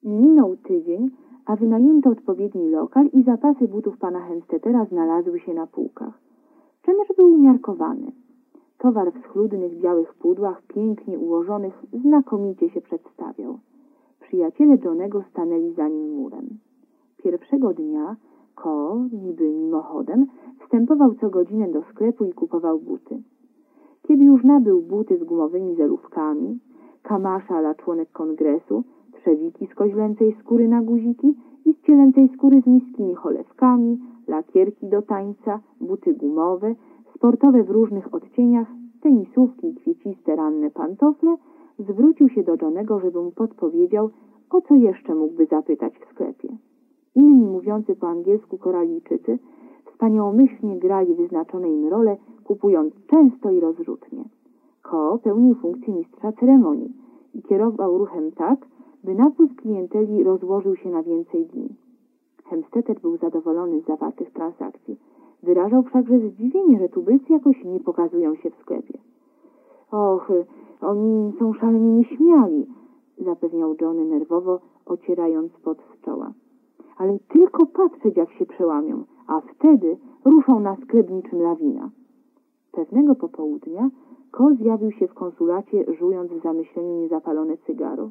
Minął tydzień, a wynajęto odpowiedni lokal i zapasy butów pana Hemstetera znalazły się na półkach. Czynsz był umiarkowany. Towar w schludnych białych pudłach, pięknie ułożonych, znakomicie się przedstawiał. Przyjaciele Johnego stanęli za nim murem. Pierwszego dnia Ko, niby mimochodem, wstępował co godzinę do sklepu i kupował buty. Kiedy już nabył buty z gumowymi zelówkami, kamasza ala członek kongresu, trzewiki z koźlęcej skóry na guziki i z cielęcej skóry z niskimi cholewkami, lakierki do tańca, buty gumowe, sportowe w różnych odcieniach, tenisówki i kwieciste ranne pantofle, zwrócił się do Johnego, żeby mu podpowiedział, o co jeszcze mógłby zapytać w sklepie. Inni mówiący po angielsku Koralijczycy wspaniałomyślnie grali wyznaczone im role, kupując często i rozrzutnie. Ko pełnił funkcję mistrza ceremonii i kierował ruchem tak, by napływ klienteli rozłożył się na więcej dni. Hemstetter był zadowolony z zawartych transakcji. Wyrażał wszakże zdziwienie, że tubylcy jakoś nie pokazują się w sklepie. Och, oni są szalenie nieśmiali, zapewniał Johnny nerwowo, ocierając pot z czoła. Ale tylko patrzeć, jak się przełamią, a wtedy ruszą na sklep niczym lawina. Pewnego popołudnia Ko zjawił się w konsulacie, żując w zamyśleniu niezapalone cygaro.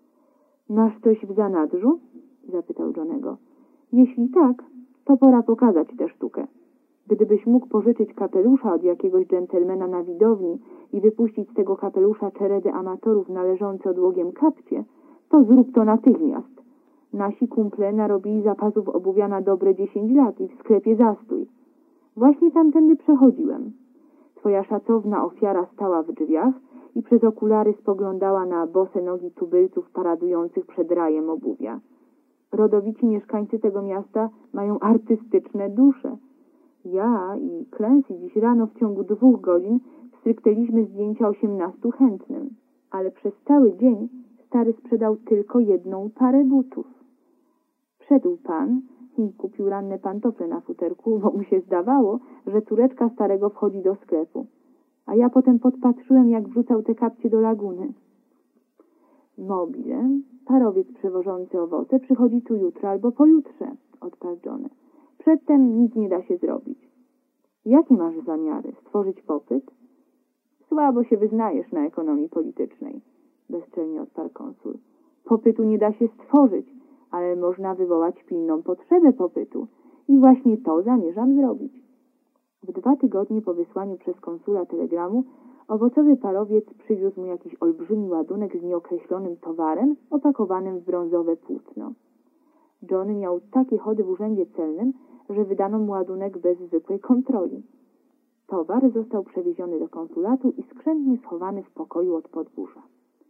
Masz coś w zanadrzu? Zapytał Johnego. Jeśli tak, to pora pokazać tę sztukę. Gdybyś mógł pożyczyć kapelusza od jakiegoś dżentelmena na widowni i wypuścić z tego kapelusza czeredę amatorów należące odłogiem kapcie, to zrób to natychmiast. Nasi kumple narobili zapasów obuwia na dobre 10 lat i w sklepie zastój. Właśnie tamtędy przechodziłem. Twoja szacowna ofiara stała w drzwiach i przez okulary spoglądała na bose nogi tubylców paradujących przed rajem obuwia. Rodowici mieszkańcy tego miasta mają artystyczne dusze. Ja i Clancy dziś rano w ciągu 2 godzin stryknęliśmy zdjęcia 18 chętnym, ale przez cały dzień stary sprzedał tylko 1 parę butów. Wszedł pan i kupił ranne pantofle na futerku, bo mu się zdawało, że córeczka starego wchodzi do sklepu. A ja potem podpatrzyłem, jak wrzucał te kapcie do laguny. Mobile, parowiec przewożący owoce, przychodzi tu jutro albo pojutrze, odparł Johnny. Przedtem nic nie da się zrobić. Jakie masz zamiary? Stworzyć popyt? Słabo się wyznajesz na ekonomii politycznej, bezczelnie odparł konsul. Popytu nie da się stworzyć, ale można wywołać pilną potrzebę popytu i właśnie to zamierzam zrobić. W 2 tygodnie po wysłaniu przez konsula telegramu owocowy parowiec przywiózł mu jakiś olbrzymi ładunek z nieokreślonym towarem opakowanym w brązowe płótno. Johnny miał takie chody w urzędzie celnym, że wydano mu ładunek bez zwykłej kontroli. Towar został przewieziony do konsulatu i skrzętnie schowany w pokoju od podwórza.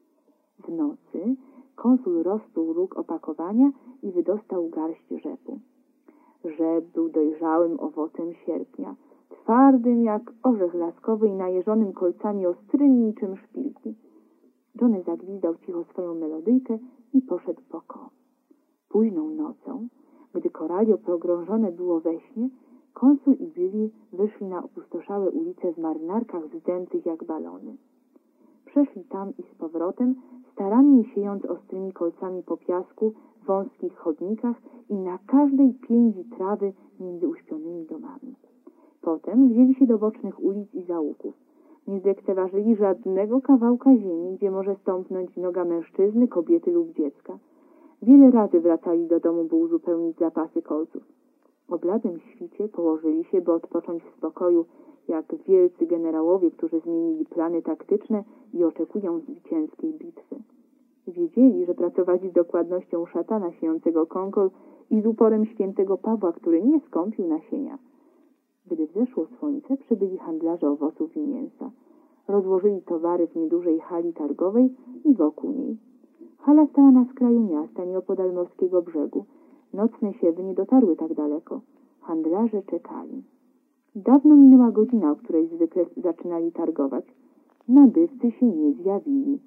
W nocy konsul rozpruł róg opakowania i wydostał garść rzepu. Rzep był dojrzałym owocem sierpnia, twardym jak orzech laskowy i najeżonym kolcami ostrymi niczym szpilki. Johnny zagwizdał cicho swoją melodyjkę i poszedł po Ko. Późną nocą, gdy Koralio pogrążone było we śnie, konsul i Billy wyszli na opustoszałe ulice w marynarkach wzdętych jak balony. Przeszli tam i z powrotem, starannie siejąc ostrymi kolcami po piasku, w wąskich chodnikach i na każdej piędzi trawy między uśpionymi domami. Potem wzięli się do bocznych ulic i zaułków. Nie zlekceważyli żadnego kawałka ziemi, gdzie może stąpnąć noga mężczyzny, kobiety lub dziecka. Wiele razy wracali do domu, by uzupełnić zapasy kolców. O bladym świcie położyli się, by odpocząć w spokoju, jak wielcy generałowie, którzy zmienili plany taktyczne i oczekują zwycięskiej bitwy. Wiedzieli, że pracowali z dokładnością szatana siejącego konkol i z uporem świętego Pawła, który nie skąpił nasienia. Gdy wzeszło słońce, przybyli handlarze owoców i mięsa. Rozłożyli towary w niedużej hali targowej i wokół niej. Hala stała na skraju miasta, nieopodal morskiego brzegu. Nocne siewy nie dotarły tak daleko. Handlarze czekali. Dawno minęła godzina, o której zwykle zaczynali targować. Nabywcy się nie zjawili.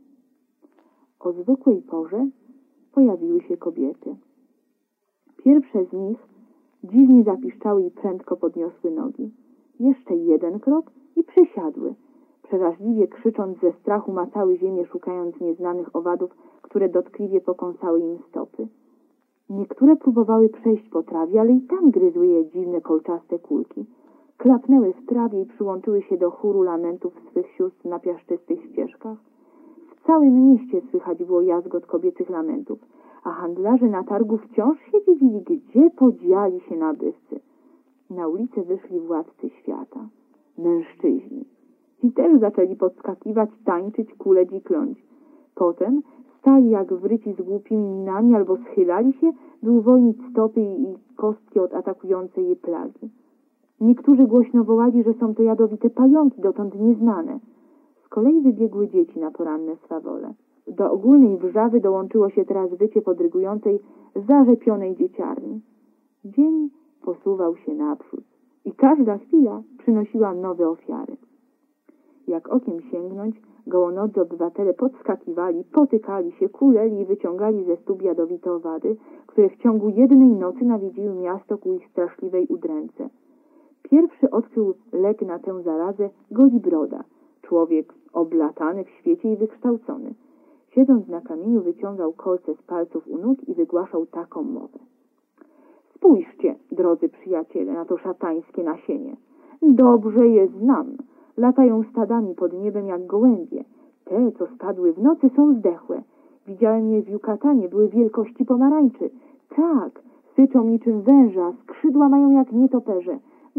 O zwykłej porze pojawiły się kobiety. Pierwsze z nich dziwnie zapiszczały i prędko podniosły nogi. Jeszcze 1 krok i przysiadły. Przeraźliwie krzycząc ze strachu macały ziemię, szukając nieznanych owadów, które dotkliwie pokąsały im stopy. Niektóre próbowały przejść po trawie, ale i tam gryzły je dziwne kolczaste kulki. Klapnęły w trawie i przyłączyły się do chóru lamentów swych sióstr na piaszczystych ścieżkach. W całym mieście słychać było jazgot kobiecych lamentów, a handlarze na targu wciąż się dziwili, gdzie podzieli się nabywcy. Na ulicę wyszli władcy świata, mężczyźni. Ci też zaczęli podskakiwać, tańczyć, kuleć i kląć. Potem stali jak wryci z głupimi minami albo schylali się, by uwolnić stopy i kostki od atakującej je plagi. Niektórzy głośno wołali, że są to jadowite pająki, dotąd nieznane. Z kolei wybiegły dzieci na poranne swawole. Do ogólnej wrzawy dołączyło się teraz wycie podrygującej, zarzepionej dzieciarni. Dzień posuwał się naprzód i każda chwila przynosiła nowe ofiary. Jak okiem sięgnąć, gołonodzy obywatele podskakiwali, potykali się, kuleli i wyciągali ze stóp jadowite owady, które w ciągu jednej nocy nawiedziły miasto ku ich straszliwej udręce. Pierwszy odkrył lek na tę zarazę Golibroda, człowiek oblatany w świecie i wykształcony. Siedząc na kamieniu, wyciągał kolce z palców u nóg i wygłaszał taką mowę. Spójrzcie, drodzy przyjaciele, na to szatańskie nasienie. Dobrze je znam. Latają stadami pod niebem jak gołębie. Te, co spadły w nocy, są zdechłe. Widziałem je w Jukatanie, były wielkości pomarańczy. Tak, syczą niczym węża, skrzydła mają jak nietoperze.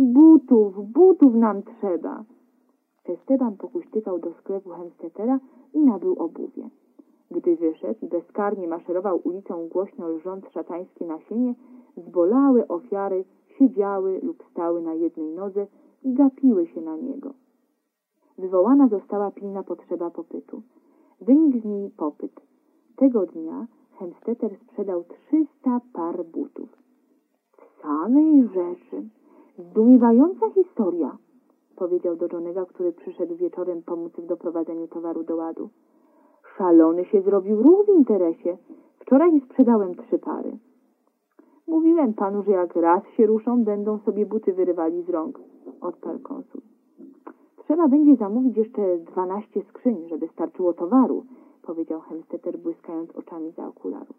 Butów nam trzeba. Esteban pokuśtykał do sklepu Hemstetera i nabył obuwie. Gdy wyszedł i bezkarnie maszerował ulicą głośno lżąc szatańskie nasienie, zbolałe ofiary siedziały lub stały na jednej nodze i gapiły się na niego. Wywołana została pilna potrzeba popytu. Wynikł z niej popyt. Tego dnia Hemstetter sprzedał 300 par butów. W samej rzeczy. Zdumiewająca historia, powiedział do Johnnego, który przyszedł wieczorem pomóc w doprowadzeniu towaru do ładu. Szalony się zrobił ruch w interesie. Wczoraj sprzedałem 3 pary. Mówiłem panu, że jak raz się ruszą, będą sobie buty wyrywali z rąk, odparł konsul. Trzeba będzie zamówić jeszcze 12 skrzyń, żeby starczyło towaru, powiedział Hemstetter, błyskając oczami za okularów.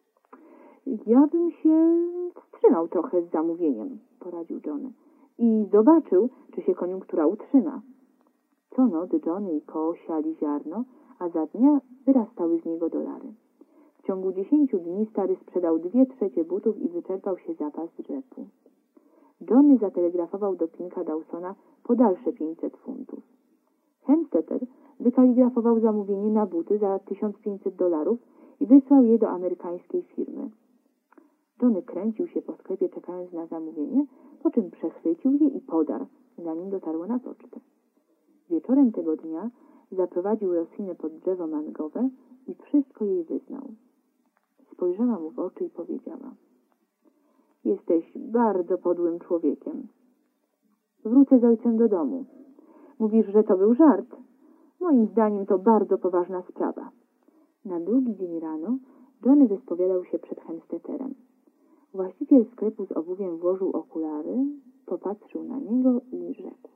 Ja bym się wstrzymał trochę z zamówieniem, poradził Johnny, i zobaczył, czy się koniunktura utrzyma. Co noc Johnny i Ko siali ziarno, a za dnia wyrastały z niego dolary. W ciągu 10 dni stary sprzedał 2/3 butów i wyczerpał się zapas rzepu. Johnny zatelegrafował do Pinka Dawsona po dalsze 500 funtów. Hemstetter wykaligrafował zamówienie na buty za $1500 i wysłał je do amerykańskiej firmy. Johnny kręcił się po sklepie, czekając na zamówienie, po czym przechwycił je i podarł, zanim dotarło na pocztę. Wieczorem tego dnia zaprowadził Rosinę pod drzewo mangowe i wszystko jej wyznał. Spojrzała mu w oczy i powiedziała: jesteś bardzo podłym człowiekiem. Wrócę z ojcem do domu. Mówisz, że to był żart. Moim zdaniem to bardzo poważna sprawa. Na drugi dzień rano Johnny wyspowiadał się przed Hemstetterem. Właściciel sklepu z obuwiem włożył okulary, popatrzył na niego i rzekł: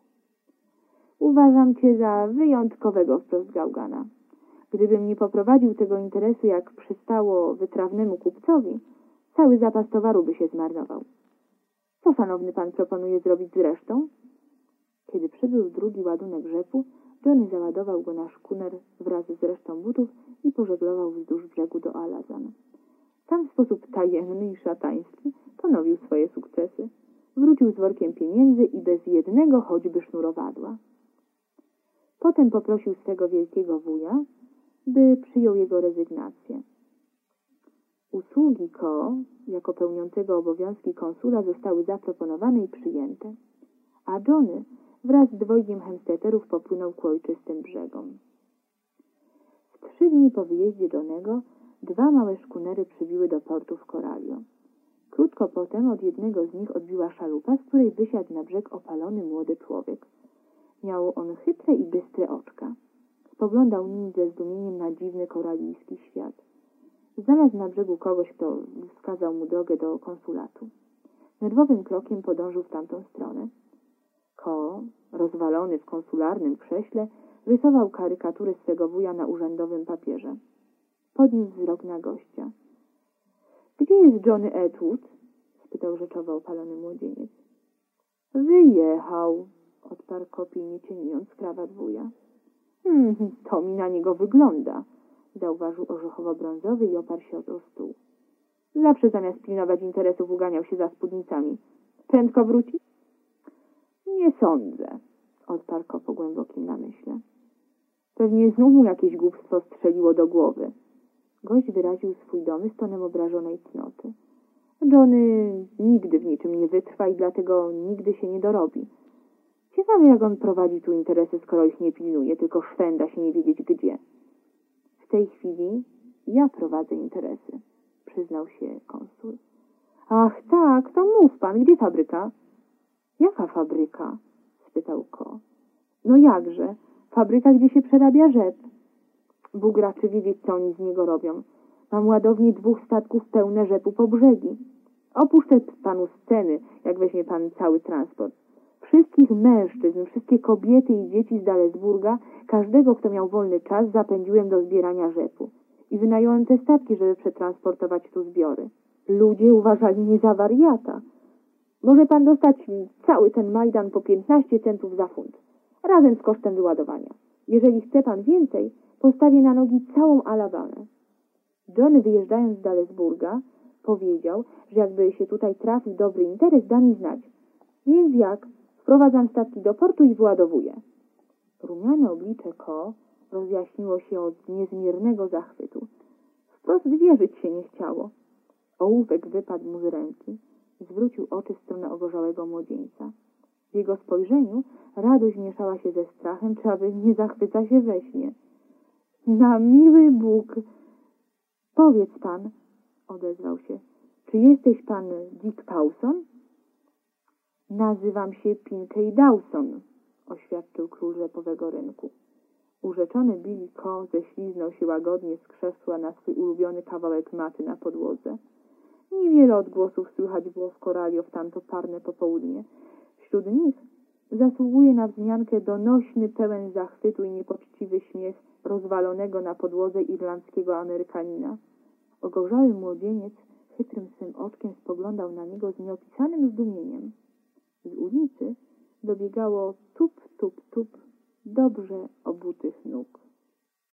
uważam cię za wyjątkowego wprost gałgana. Gdybym nie poprowadził tego interesu, jak przystało wytrawnemu kupcowi, cały zapas towaru by się zmarnował. Co szanowny pan proponuje zrobić z resztą? Kiedy przybył drugi ładunek rzepu, Johnny załadował go na szkuner wraz z resztą butów i pożeglował wzdłuż brzegu do Alazan. Tam w sposób tajemny i szatański ponowił swoje sukcesy. Wrócił z workiem pieniędzy i bez jednego choćby sznurowadła. Potem poprosił swego wielkiego wuja, by przyjął jego rezygnację. Usługi Ko, jako pełniącego obowiązki konsula, zostały zaproponowane i przyjęte, a Johnny wraz z dwojgiem Hemstetterów popłynął ku ojczystym brzegom. W 3 dni po wyjeździe Johnnego 2 małe szkunery przybiły do portu w Coralio. Krótko potem od jednego z nich odbiła szalupa, z której wysiadł na brzeg opalony młody człowiek. Miał on chytre i bystre oczka. Spoglądał nimi ze zdumieniem na dziwny koralijski świat. Znalazł na brzegu kogoś, kto wskazał mu drogę do konsulatu. Nerwowym krokiem podążył w tamtą stronę. Ko, rozwalony w konsularnym krześle, rysował karykaturę swego wuja na urzędowym papierze. podniósł wzrok na gościa. Gdzie jest Johnny Atwood? spytał rzeczowo opalony młodzieniec. Wyjechał, odparł Kopi, nie cieniąc krawat wuja. To mi na niego wygląda, zauważył orzechowo-brązowy i oparł się o stół. Zawsze zamiast pilnować interesów uganiał się za spódnicami. Prędko wróci? Nie sądzę, odparł Ko po głębokim namyśle. Pewnie znów mu jakieś głupstwo strzeliło do głowy. Gość wyraził swój domy z tonem obrażonej cnoty. Johnny nigdy w niczym nie wytrwa i dlatego nigdy się nie dorobi. Ciekawe, jak on prowadzi tu interesy, skoro ich nie pilnuje, tylko szwenda się nie wiedzieć gdzie. W tej chwili ja prowadzę interesy, przyznał się konsul. Ach tak, to mów pan, gdzie fabryka? Jaka fabryka? spytał Ko. No jakże, fabryka, gdzie się przerabia rzep. Bóg raczy wiedzieć, co oni z niego robią. Mam ładownię 2 statków pełne rzepu po brzegi. Opuszczę panu sceny, jak weźmie pan cały transport. Wszystkich mężczyzn, wszystkie kobiety i dzieci z Dalesburga, każdego, kto miał wolny czas, zapędziłem do zbierania rzepu. I wynająłem te statki, żeby przetransportować tu zbiory. Ludzie uważali mnie za wariata. Może pan dostać cały ten Majdan po 15 centów za funt, razem z kosztem wyładowania. Jeżeli chce pan więcej, postawię na nogi całą Alabamę. John, wyjeżdżając z Dalesburga, powiedział, że jakby się tutaj trafił dobry interes, da mi znać. Więc jak? Wprowadzam statki do portu i wyładowuję. Rumiane oblicze Ko rozjaśniło się od niezmiernego zachwytu. Wprost wierzyć się nie chciało. Ołówek wypadł mu z ręki. Zwrócił oczy w stronę ogorzałego młodzieńca. W jego spojrzeniu radość mieszała się ze strachem, czy aby nie zachwyca się we śnie. Na miły Bóg! Powiedz pan, odezwał się, czy jesteś pan Dick Pawson? Nazywam się Pinkey Dawson, oświadczył król rzepowego rynku. Urzeczony Billy Ko ześliznął się łagodnie z krzesła na swój ulubiony kawałek maty na podłodze. Niewiele odgłosów słychać było w Koralio w tamto parne popołudnie. Wśród nich zasługuje na wzmiankę donośny, pełen zachwytu i niepoczciwy śmiech rozwalonego na podłodze irlandzkiego Amerykanina. Ogorzały młodzieniec chytrym swym oczkiem spoglądał na niego z nieopisanym zdumieniem. Z ulicy dobiegało tup, tup, tup dobrze obutych